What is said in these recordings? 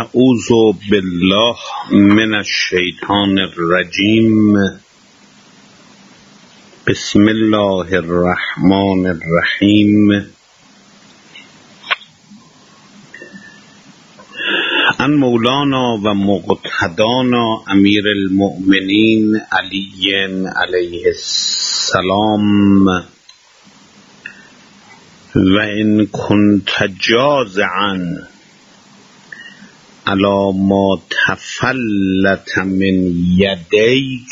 اعوذ بالله من الشیطان الرجیم. بسم الله الرحمن الرحیم. ان مولانا و مقتدانا امیر المؤمنین علی علیه السلام و ان کنت جازعا علی ما تفلت من یدیک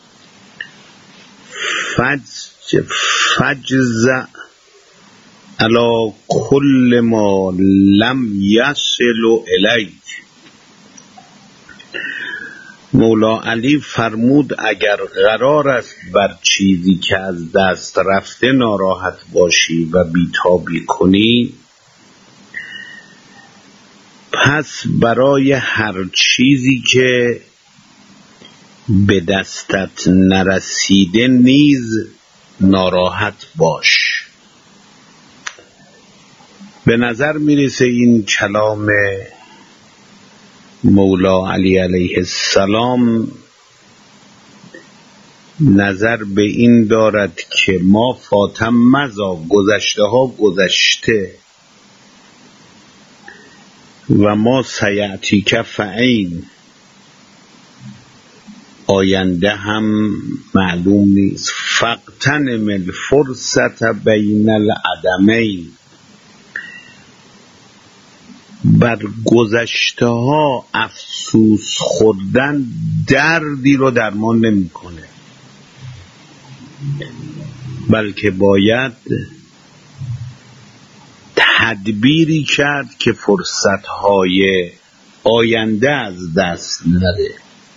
فاجزع علی کل ما لم یصل الیک. مولا علی فرمود اگر قرار است بر چیزی که از دست رفته ناراحت باشی و بیتابی کنی، پس برای هر چیزی که به دستت نرسیده نیز ناراحت باش. به نظر میرسه این کلام مولا علی علیه السلام نظر به این دارد که ما فاتم مضی، گذشته ها گذشته و ما سیأتیک فعین، آینده هم معلوم نیست. فاغتنم الفرصة بین العدمین، بر گذشته ها افسوس خوردن دردی رو درمان نمیکنه، بلکه باید تدبیری کرد که فرصتهای آینده از دست نره.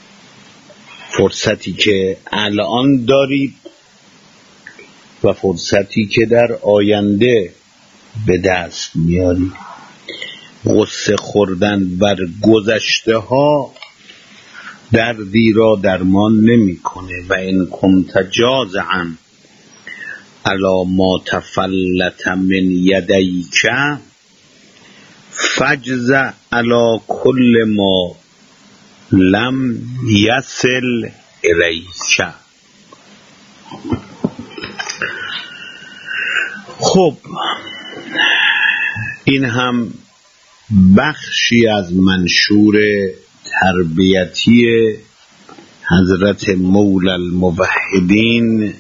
فرصتی که الان دارید و فرصتی که در آینده به دست میارید. غصه خوردن بر گذشته ها دردی را درمان نمیکنه. و این کنت جازعا علی ما تفلت من یدیک فاجزع علی کل ما لم یصل الیک. خب این هم بخشی از منشور تربیتی حضرت مولا الموحدین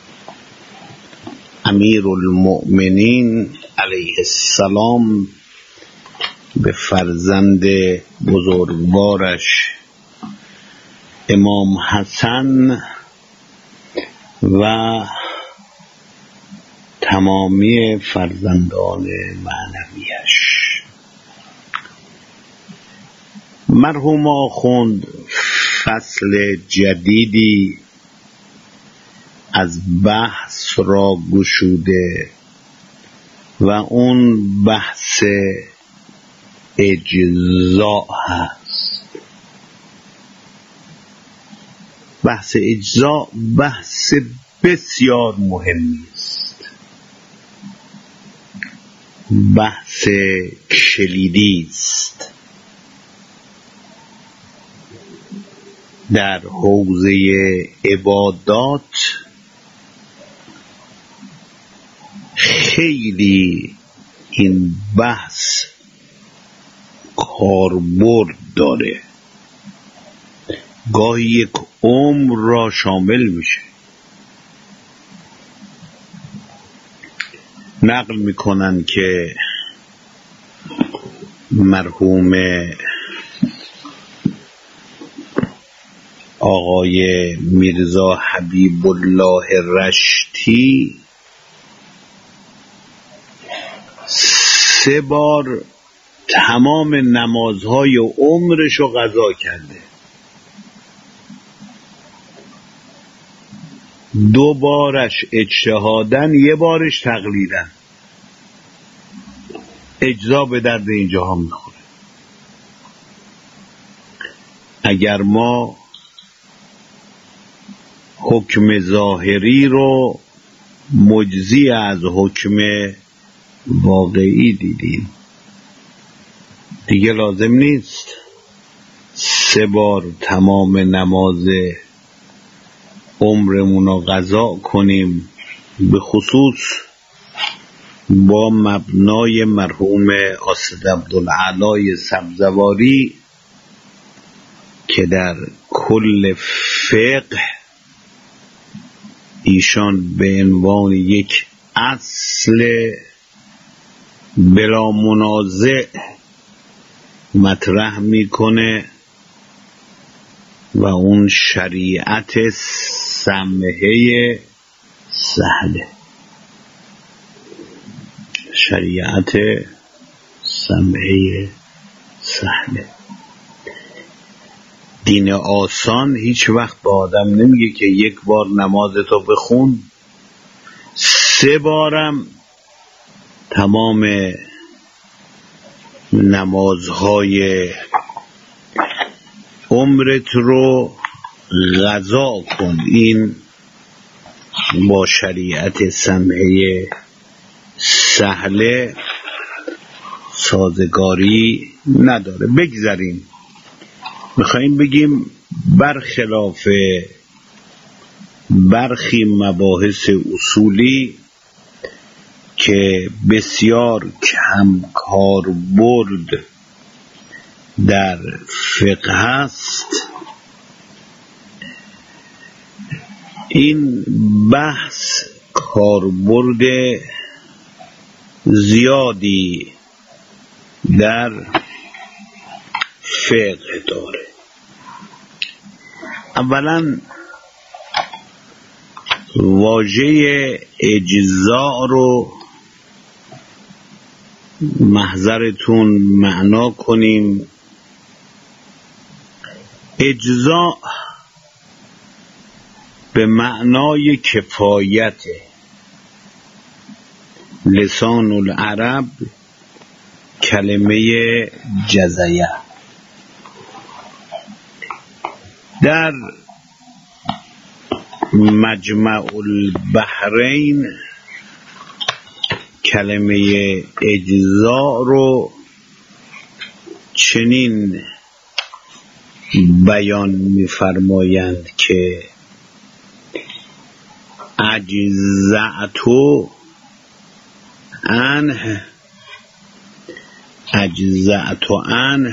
امیر المؤمنین علیه السلام به فرزند بزرگوارش امام حسن و تمامی فرزندان معنویش. مرحوم آخوند فصل جدیدی از بحث را گشوده و اون بحث اجزاء هست. بحث اجزاء بحث بسیار مهمی است، بحث کلیدی است در حوزه عبادات. خیلی این بحث کاربرد داره، گاهی یک عمر را شامل میشه. نقل میکنن که مرحوم آقای میرزا حبیب الله رشتی 3 بار تمام نمازهای عمرش رو قضا کرده. 2 بارش اجتهادن، 1 بارش تقلیدن. اجزا به درد اینجا هم میخوره. اگر ما حکم ظاهری رو مجزی از حکم واقعی دیدیم، دیگه لازم نیست 3 بار تمام نماز عمرمون رو قضا کنیم، به خصوص با مبنای مرحوم اسدعبدالعلای سبزواری که در کل فقه ایشان به عنوان یک اصل بلا منازع مطرح میکنه و اون شریعت سمحه سهله. شریعت سمحه سهله. دین آسان هیچ وقت به آدم نمیگه که 1 بار نمازتو بخون 3 بارم تمام نمازهای عمرت رو قضا کن. این با شریعت سمحه سهله سازگاری نداره. بگذاریم، میخواییم بگیم برخلاف برخی مباحث اصولی که بسیار کم کاربرد در فقه است، این بحث کاربرد زیادی در فقه داره. اولا واژه اجزاء رو محضرتون معنا کنیم. اجزاء به معنای کفایت. لسان العرب کلمه جزیه. در مجمع البحرین کلمه اجزاء رو چنین بیان می‌فرمایند که اجزأت عنه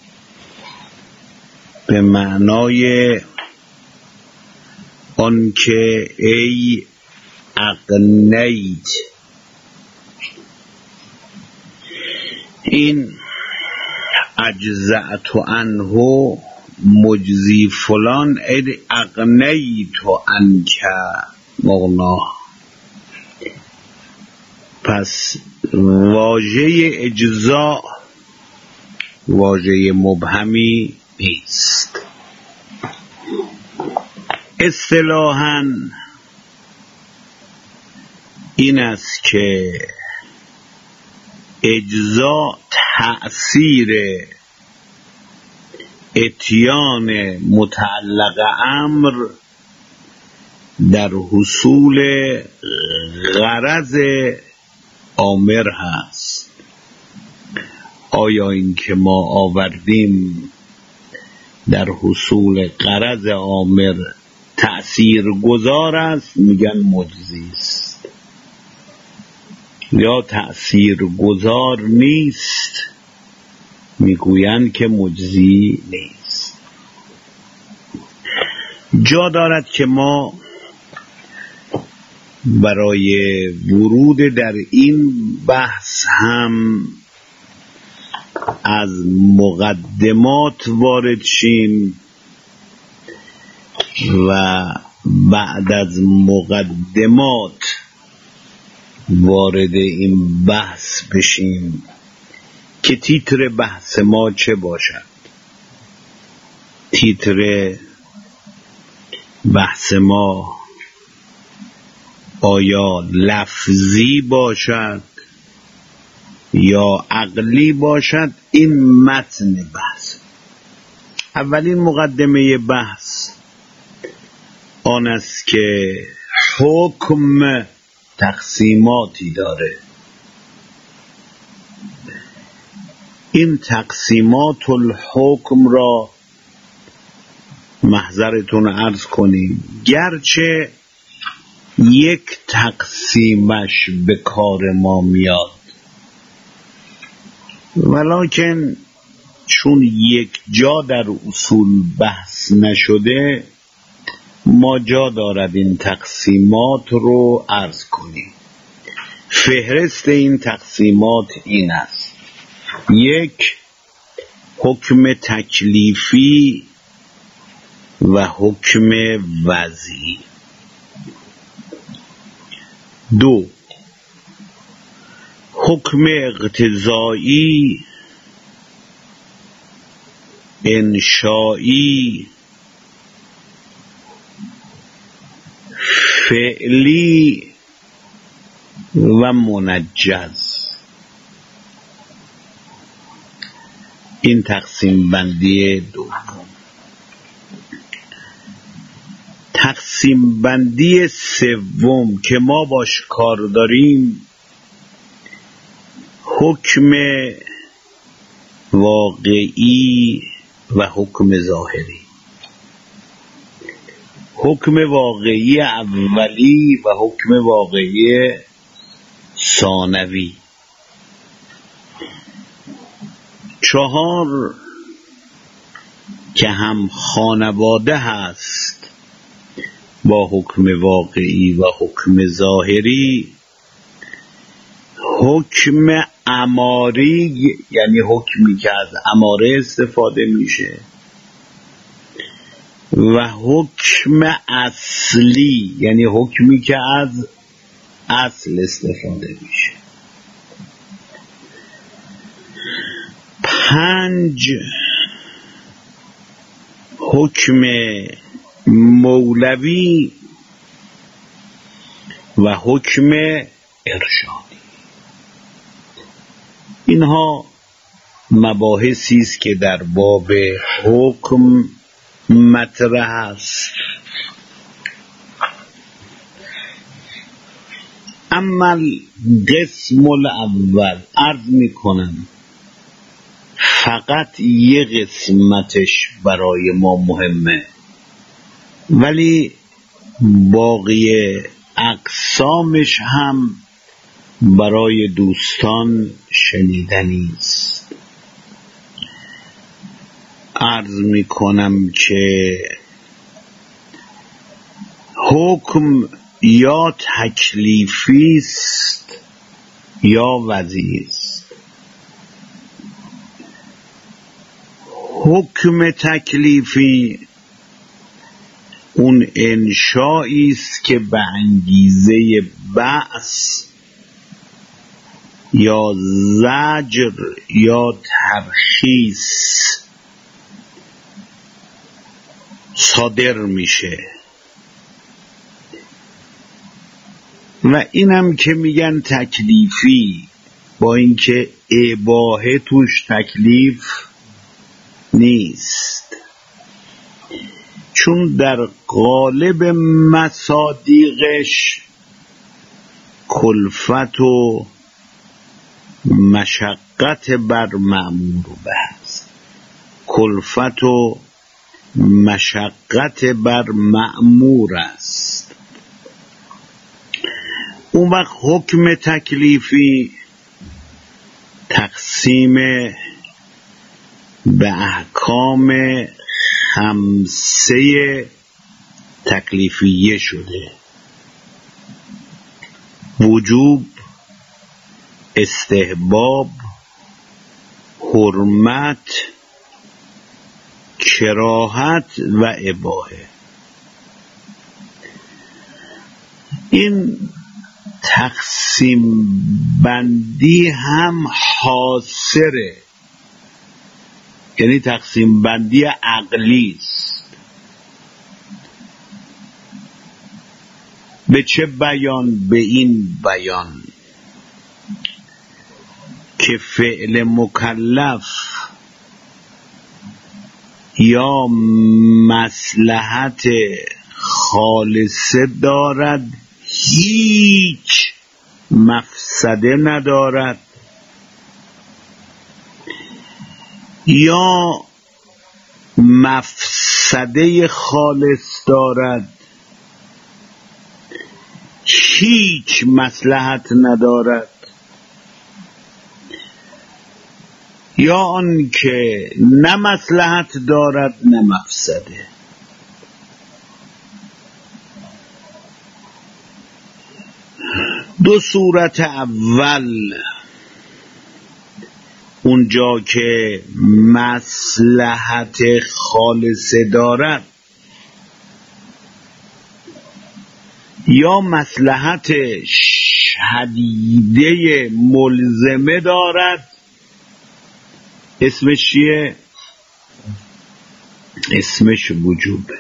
به معنای آنکه ای اغنیت. این اجزأت عنه مجزی فلان ای اغنیت عنک مغنا. پس واژه اجزاء واژه مبهمی نیست. اصطلاحاً این است که اجزاء تأثیر اتیان متعلق امر در حصول غرض آمر هست. آیا این که ما آوردیم در حصول غرض آمر تأثیر گذار است؟ میگن مجزی است. یا تأثیر گذار نیست؟ میگویند که مجزی نیست. جا دارد که ما برای ورود در این بحث هم از مقدمات وارد شیم و بعد از مقدمات وارد این بحث بشیم که تیتر بحث ما چه باشد. تیتر بحث ما آیا لفظی باشد یا عقلی باشد؟ این متن بحث. اولین مقدمه بحث آن است که حکم تقسیماتی داره. این تقسیمات الحکم را محضرتون عرض کنیم، گرچه یک تقسیمش به کار ما میاد، ولکن چون یک جا در اصول بحث نشده ما جا دارد این تقسیمات رو عرض کنیم. فهرست این تقسیمات این است: 1. حکم تکلیفی و حکم وضعی. 2. حکم اقتضایی، انشایی، فعلی و منجز. این تقسیم بندی دوم. تقسیم بندی سوم که ما باش کار داریم حکم واقعی و حکم ظاهری. حکم واقعی اولی و حکم واقعی ثانوی. 4 که هم خانواده هست با حکم واقعی و حکم ظاهری. حکم اماری، یعنی حکمی که از اماره استفاده میشه، و حکم اصلی، یعنی حکمی که از اصل استفاده میشه. 5 حکم مولوی و حکم ارشادی. اینها مباحثی است که در باب حکم مطرح است. اما قسم الاول عرض می کنم، فقط یه قسمتش برای ما مهمه، ولی باقی اقسامش هم برای دوستان شنیدنی است. عرض می کنم که حکم یا تکلیفی است یا وضعی است. حکم تکلیفی اون انشایی است که به انگیزه بعث یا زجر یا ترخیص صادر میشه، و اینم که میگن تکلیفی، با اینکه اباحه توش تکلیف نیست، چون در قالب مصادیقش کلفت و مشقت بر مأمور بحث، کلفت و مشقت بر مأمور است. اون وقت حکم تکلیفی تقسیم به احکام 5 تکلیفیه شده: وجوب، استحباب، حرمت، کراهت و اباحه. این تقسیم بندی هم حاصره، یعنی تقسیم بندی عقلی است. به چه بیان؟ به این بیان که فعل مکلف یا مصلحت خالصه دارد، هیچ مفسده ندارد، یا مفسده خالص دارد، هیچ مصلحت ندارد، یا آن که نه مصلحت دارد نه مفسده. دو صورت اول، اونجا که مصلحت خالصه دارد یا مصلحت شدیده ملزمه دارد، اسمش چیه؟ اسمش وجوبه.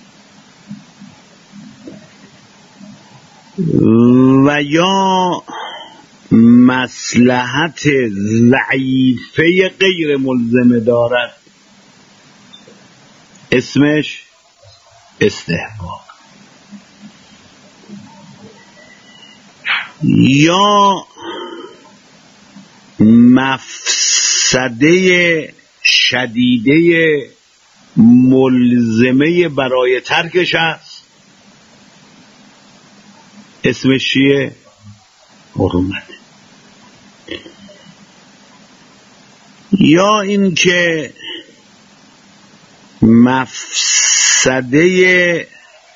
و یا مصلحت ضعیفه غیر ملزمه دارد، اسمش استحباب. یا مفسده شدیده ملزمه برای ترکش است، اسمش چیه؟ حرمت. یا اینکه مفسده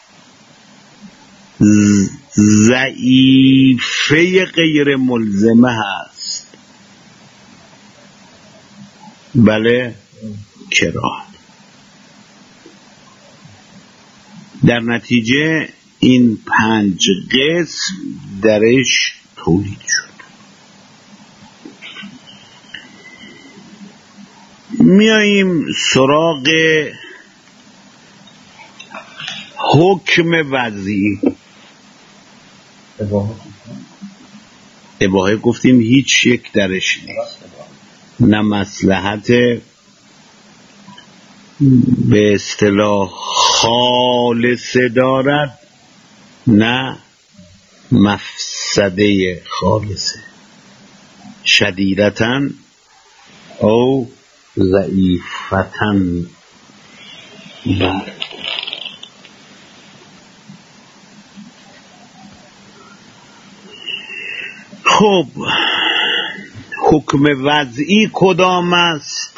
ضعیفه غیر ملزمه هست، بله، کراهت. در نتیجه این 5 قسم درش تولید شد. میاییم سراغ حکم وضعی. اباحه گفتیم هیچ یک درش نیست، نه مصلحت به اصطلاح خالصه دارد نه مفسده خالصه، شدیدتاً او ضعیفتاً. خب حکم وضعی کدام است؟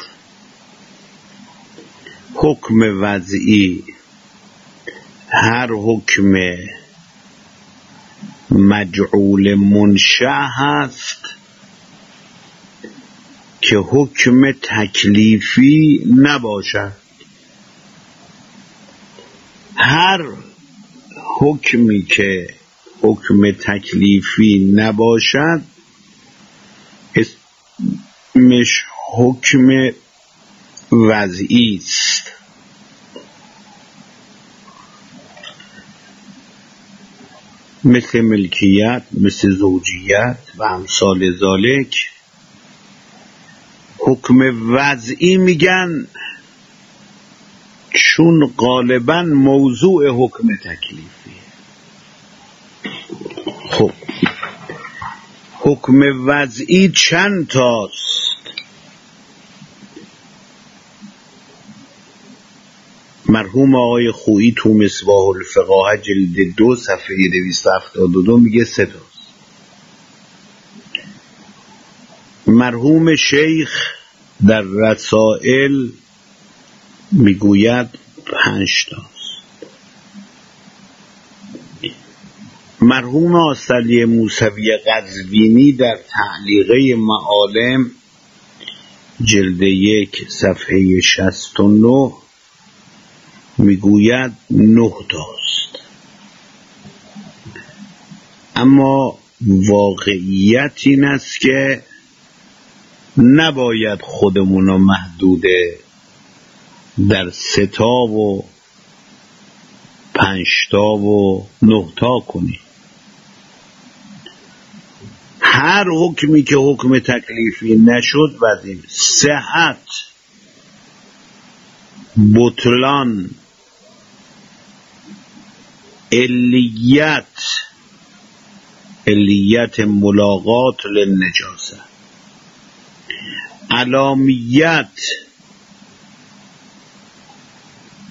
حکم وضعی هر حکم مجعول منشأ هست که حکم تکلیفی نباشد. هر حکمی که حکم تکلیفی نباشد اسمش حکم وضعی است. مثل ملکیت، مثل زوجیت و امثال ذالک. حکم وضعی میگن چون غالبا موضوع حکم تکلیفی. خب حکم وضعی چند تاست؟ مرحوم آقای خویی تو مصباح الفقاهه جلد 2 صفحه 272 میگه 3 تاست. مرحوم شیخ در رسائل میگوید 5 تاست. مرحوم آستعلی موسوی قزوینی در تعلیقه معالم جلد 1 صفحه 69 میگوید 9 تاست. اما واقعیت این است که نباید خودمونو محدود در 3 تا و 5 تا و 9 تا کنیم. هر حکمی که حکم تکلیفی نشد وضعی، صحت، بطلان، علیت ملاقات للنجاسه، علامیت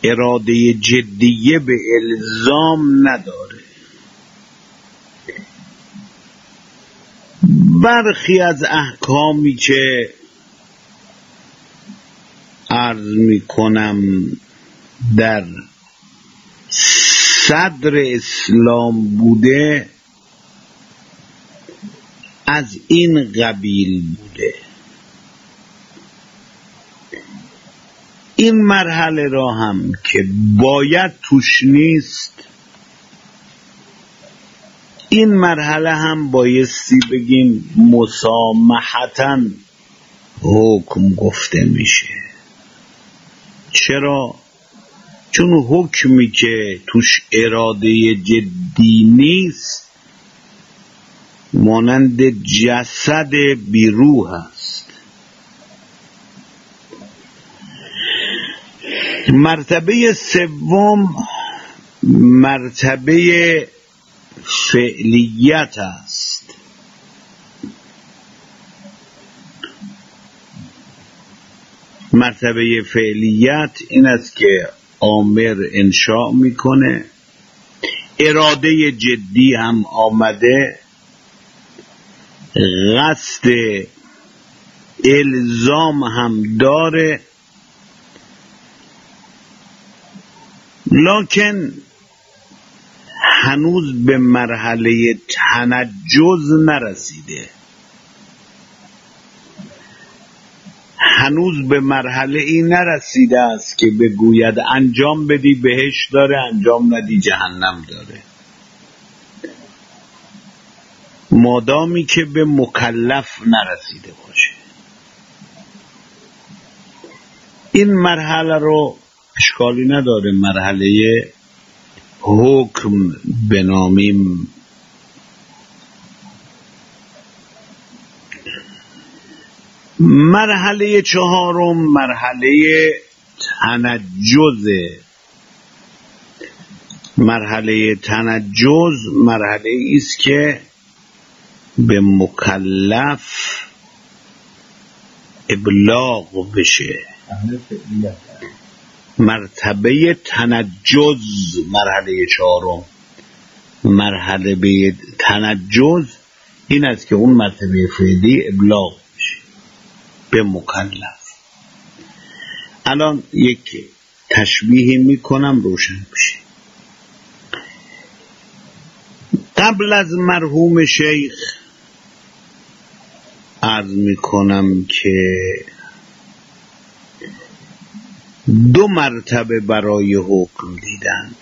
اراده جدیه به الزام نداره. برخی از احکامی که عرض میکنم در صدر اسلام بوده از این قبیل بوده. این مرحله را هم که باید توش نیست، این مرحله هم بایستی بگیم مسامحتاً حکم گفته میشه. چرا؟ چون حکمی که توش اراده جدی نیست مانند جسد بیروح است. مرتبه سوم مرتبه فعلیت است. مرتبه فعلیت این است که آمر انشاء میکنه، اراده جدی هم آمده، قصد الزام هم داره، لکن هنوز به مرحله تنجز نرسیده، هنوز به مرحله ای نرسیده است که بگوید انجام بدی بهشت داره، انجام ندی جهنم داره. مادامی که به مکلف نرسیده باشه. این مرحله رو اشکالی نداره مرحله حکم بنامیم. مرحله چهارم مرحله تنجز. مرحله تنجز مرحله ایست که به مکلف ابلاغ بشه. مرتبه تنجز مرحله چهارم، مرحله به تنجز این است که اون مرتبه فعلی ابلاغ بشه به مکلف. الان یک تشبیه میکنم روشن بشه. قبل از مرحوم شیخ عرض میکنم که دو مرتبه برای حکم دیدند.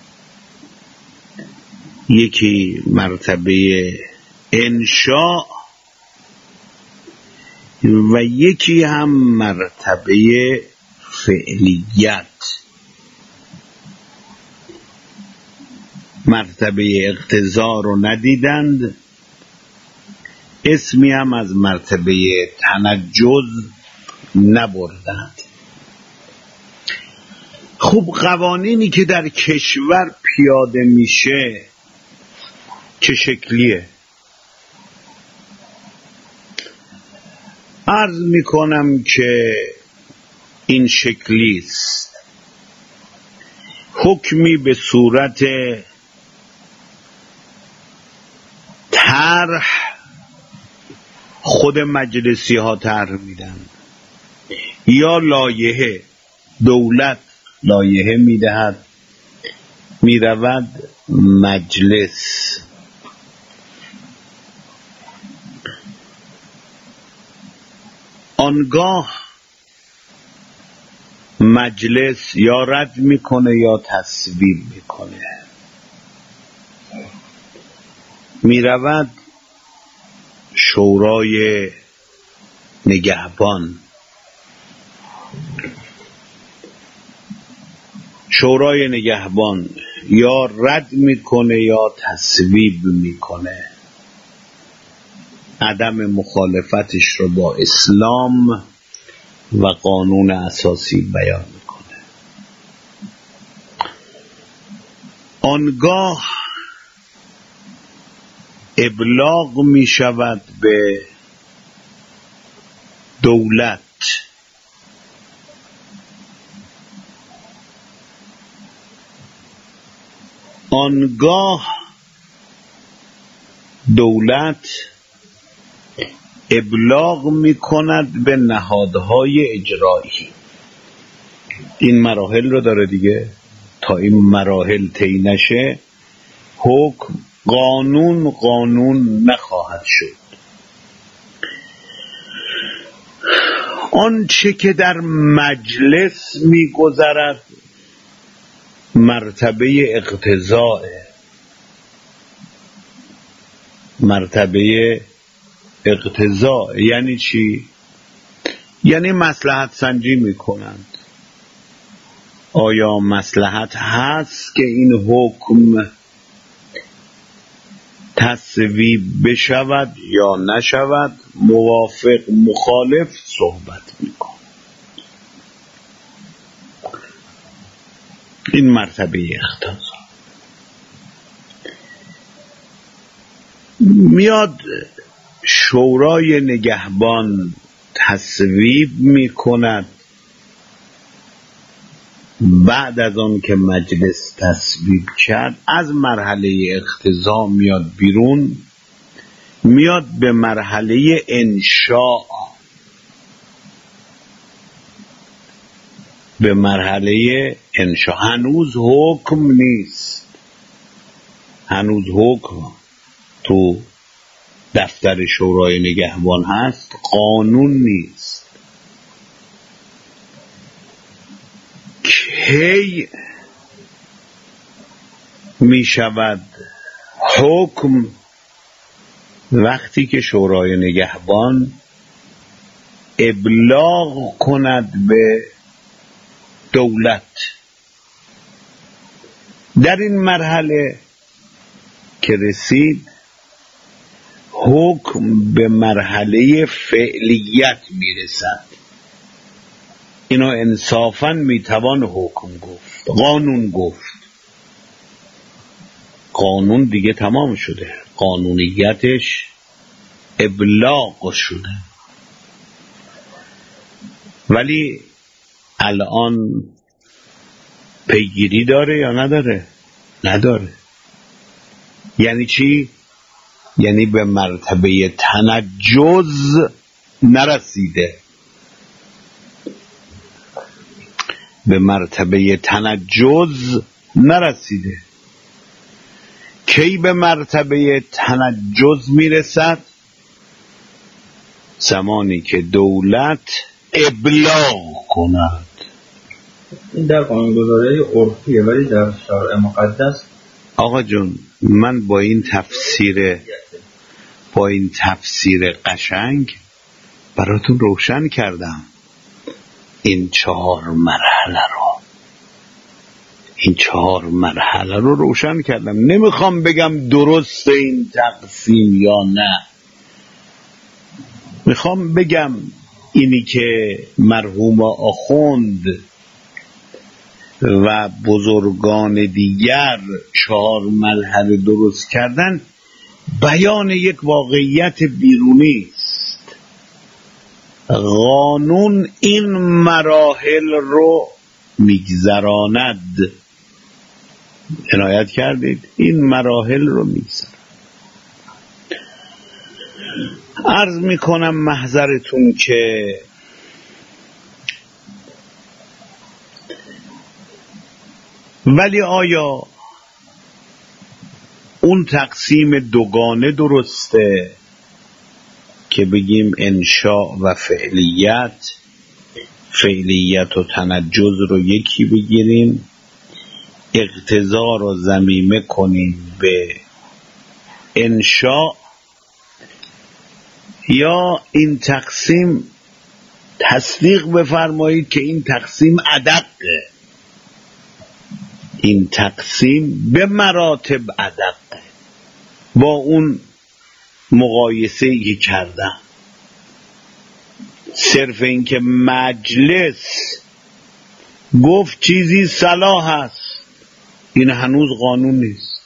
یکی مرتبه انشاء و یکی هم مرتبه فعلیت. مرتبه اقتضا رو ندیدند، اسمی هم از مرتبه تنجز نبردند. خب قوانینی که در کشور پیاده میشه چه شکلیه؟ عرض میکنم که این شکلیست. حکمی به صورت طرح خود مجلسی ها طرح میدن یا لایحه، دولت لایحه میدهد، میرود مجلس، آنگاه مجلس یا رد میکنه یا تصویب میکنه، میرود شورای نگهبان. شورای نگهبان یا رد میکنه یا تصویب میکنه، عدم مخالفتش رو با اسلام و قانون اساسی بیان میکنه. آنگاه ابلاغ میشود به دولت. آنگاه دولت ابلاغ میکند به نهادهای اجرایی. این مراحل رو داره دیگه. تا این مراحل طی نشه حکم قانون نخواهد شد. آنچه که در مجلس میگذرد مرتبه اقتضاء. مرتبه اقتضاء یعنی چی؟ یعنی مصلحت سنجی میکنند. آیا مصلحت هست که این حکم تصویب بشود یا نشود؟ موافق مخالف صحبت میکن. این مرتبه اقتضا. میاد شورای نگهبان تصویب میکند. بعد از آن که مجلس تصویب کرد از مرحله اقتضا میاد بیرون، میاد به مرحله انشاء. به مرحله انشاء. هنوز حکم نیست. هنوز حکم تو دفتر شورای نگهبان هست، قانون نیست. کی می شود حکم؟ وقتی که شورای نگهبان ابلاغ کند به دولت. در این مرحله که رسید حکم به مرحله فعلیت میرسد. اینو انصافاً میتوان حکم گفت، قانون گفت. قانون دیگه تمام شده، قانونیتش ابلاغ شده. ولی الان پیگیری داره یا نداره؟ نداره. یعنی چی؟ یعنی به مرتبه تنجز نرسیده. به مرتبه تنجز نرسیده. کی به مرتبه تنجز میرسد؟ زمانی که دولت ابلاغ کند. این در قانونگذاری عرفیه، ولی در شرع مقدس آقا جون من با این تفسیر قشنگ براتون روشن کردم این چهار مرحله رو روشن کردم. نمیخوام بگم درست این تقسیم یا نه. میخوام بگم اینی که مرحوم آخوند و بزرگان دیگر 4 مرحله درست کردن بیان یک واقعیت بیرونی است. قانون این مراحل رو میگذراند. عنایت کردید؟ این مراحل رو میگذراند. عرض میکنم محضرتون که ولی آیا اون تقسیم دوگانه درسته که بگیم انشاء و فعلیت و تنجز رو یکی بگیریم، اقتضا رو ضمیمه کنیم به انشاء، یا این تقسیم تصدیق بفرمایید که این تقسیم ادقه، این تقسیم به مراتب ادقه با اون مقایسه‌ای که کردم. صرف این که مجلس گفت چیزی صلاح است، این هنوز قانون نیست.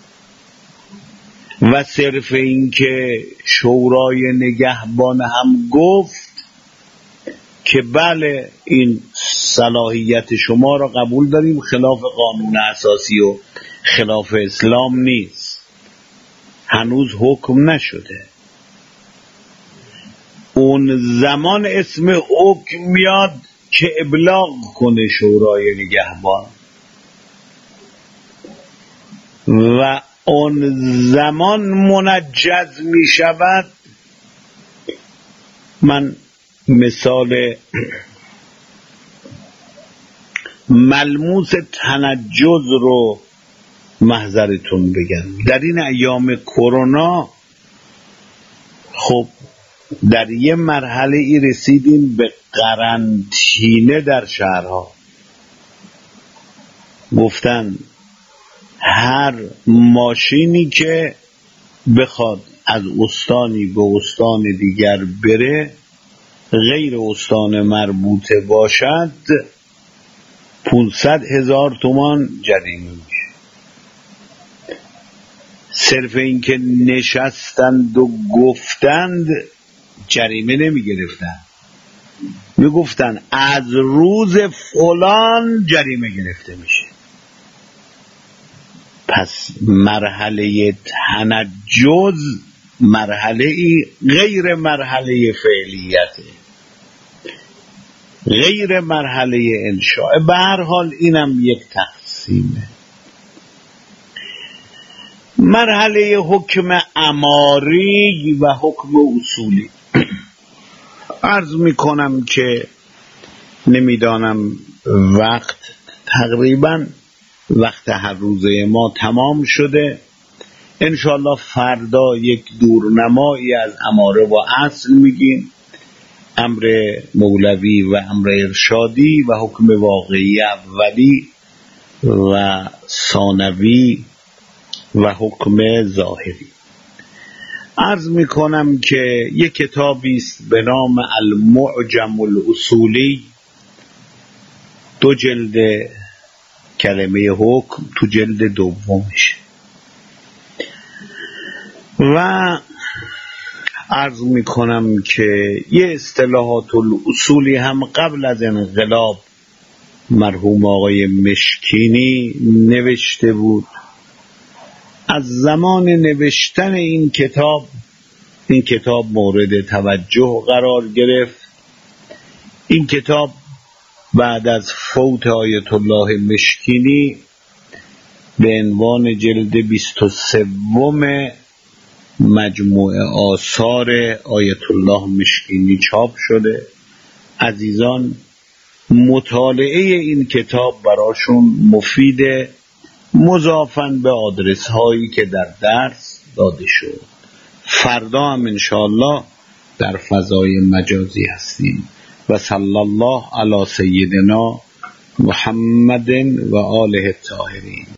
و صرف این که شورای نگهبان هم گفت که بله این صلاحیت شما را قبول داریم، خلاف قانون اساسی و خلاف اسلام نیست، هنوز حکم نشده. اون زمان اسم حکم میاد که ابلاغ کنه شورای نگهبان و اون زمان منجز می شود. من مثال ملموس تنجز رو محضرتون بگم. در این ایام کرونا خب در یه مرحله ای رسیدیم به قرنطینه در شهرها. گفتن هر ماشینی که بخواد از استانی به استان دیگر بره غیر استان مربوطه باشد 500,000 تومان جریمه میشه. صرف این که نشستند و گفتند جریمه نمی گرفتن، می گفتن از روز فلان جریمه گرفته میشه. پس مرحله تنجز مرحله ای غیر مرحله فعلیته، غیر مرحله انشاء. به هر حال اینم یک تقسیمه. مرحله حکم اماری و حکم اصولی. عرض میکنم که نمیدانم وقت تقریبا وقت هر روزه ما تمام شده. انشالله فردا یک دورنمایی از اماره و اصل میگیم، امر مولوی و امر ارشادی و حکم واقعی اولی و ثانوی و حکم ظاهری. عرض میکنم که یک کتابی است به نام المعجم الاصولی، 2 جلد، کلمه حکم تو جلد دومش. و عرض میکنم که یه اصطلاحات الاصولی هم قبل از انقلاب مرحوم آقای مشکینی نوشته بود. از زمان نوشتن این کتاب مورد توجه قرار گرفت. این کتاب بعد از فوت آیت الله مشکینی به عنوان جلد 23 مجموعه آثار آیت الله مشکینی چاپ شده. عزیزان مطالعه این کتاب براشون مفیده، مضافاً به آدرس هایی که در درس داده شد. فردا هم انشاءالله در فضای مجازی هستیم. و صلی الله علی سیدنا محمد و آله الطاهرین.